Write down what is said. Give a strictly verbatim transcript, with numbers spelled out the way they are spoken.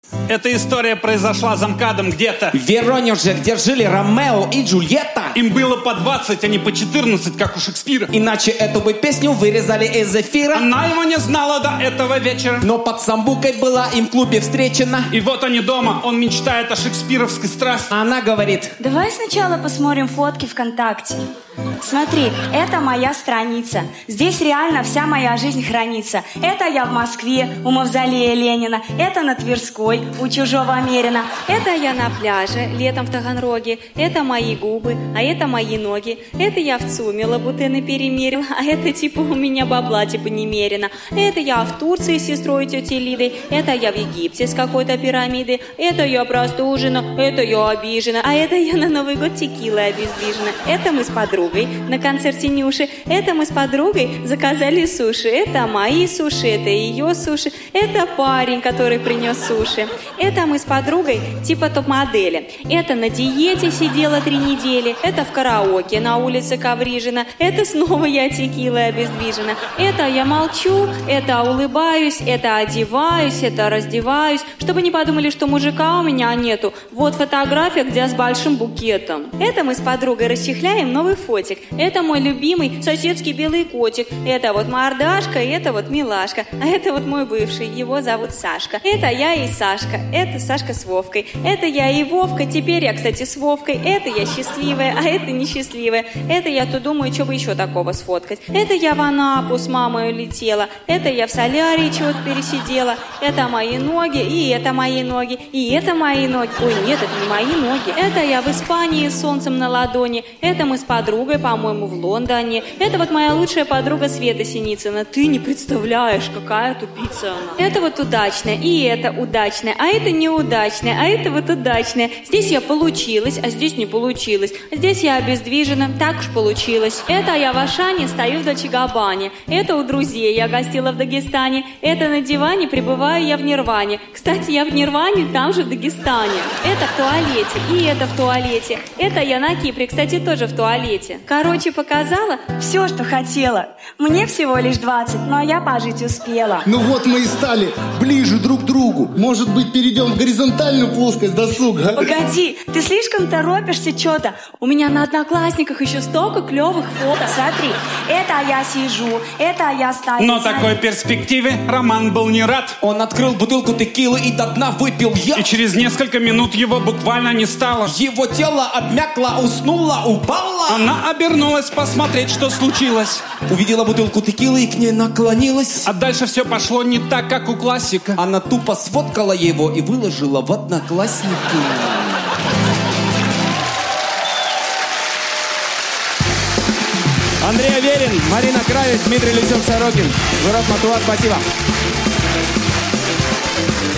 Эта история произошла за МКАДом где-то. В Воронеже, где жили Ромео и Джульетта. Им было по двадцать, а не по четырнадцать, как у Шекспира. Иначе эту бы песню вырезали из эфира. Она его не знала до этого вечера. Но под самбукой была им в клубе встречена. И вот они дома, он мечтает о шекспировской страсти. Она говорит: давай сначала посмотрим фотки ВКонтакте. Смотри, это моя страница. Здесь реально вся моя жизнь хранится. Это я в Москве, у мавзолея Ленина. Это на Тверской, у чужого Мерина. Это я на пляже, летом в Таганроге. Это мои губы, а это мои ноги. Это я в ЦУМе лабутены перемерила. А это типа у меня бабла типа немерено. Это я в Турции с сестрой тетей Лидой. Это я в Египте с какой-то пирамидой. Это я простужена, это я обижена. А это я на Новый год текилой обездвижена. Это мы с подругой на концерте Нюши. Это мы с подругой заказали суши. Это мои суши, это ее суши. Это парень, который принес суши. Это мы с подругой типа топ-модели. Это на диете сидела три недели. Это в караоке на улице Коврижина. Это снова я текилой обездвижена. Это я молчу, это улыбаюсь, это одеваюсь, это раздеваюсь. Чтобы не подумали, что мужика у меня нету. Вот фотография, где я с большим букетом. Это мы с подругой расчехляем новый фотик. Это мой любимый соседский белый котик. Это вот мордашка, и это вот милашка. А это вот мой бывший, его зовут Сашка. Это я и Сашка. Это Сашка с Вовкой. Это я и Вовка, теперь я, кстати, с Вовкой. Это я счастливая, а это несчастливая. Это я тут думаю, что бы еще такого сфоткать. Это я в Анапу с мамой улетела. Это я в солярии чего-то пересидела. Это мои ноги, и это мои ноги, и это мои ноги. Ой, нет, это не мои ноги. Это я в Испании с солнцем на ладони. Это мы с подругой, по-моему, в Лондоне. Это вот моя лучшая подруга Света Синицына. Ты не представляешь, какая тупица она. Это вот удачная, и это удачная, а это неудачная, а это вот удачная. Здесь я получилась, а здесь не получилось. Здесь я обездвижена, так уж получилось. Это я в Ашане стою в Дольче-Габбане. Это у друзей я гостила в Дагестане. Это на диване пребываю я в Нирване. Кстати, я в Нирване, там же в Дагестане. Это в туалете, и это в туалете. Это я на Кипре, кстати, тоже в туалете. Короче, показала все, что хотела. Мне всего лишь двадцать, но я пожить успела. Ну вот мы и стали ближе друг к другу. Может быть, перейдем в горизонтальную плоскость досуга? Погоди, ты слишком торопишься что-то. У меня на Одноклассниках еще столько клевых фото. Смотри, это я сижу, это я стою. Но такой перспективе Роман был не рад. Он открыл бутылку текилы и до дна выпил я. И через несколько минут его буквально не стало. Его тело обмякло, уснуло, упало. Она обернулась посмотреть, что случилось. Увидела бутылку текилы и к ней наклонилась. А дальше все пошло не так, как у классика. Она тупо сфоткала его и выложила в Одноклассники. Андрей Аверин, Марина Кравец, Дмитрий Люсюк-Сорокин. Журат Матуа, спасибо.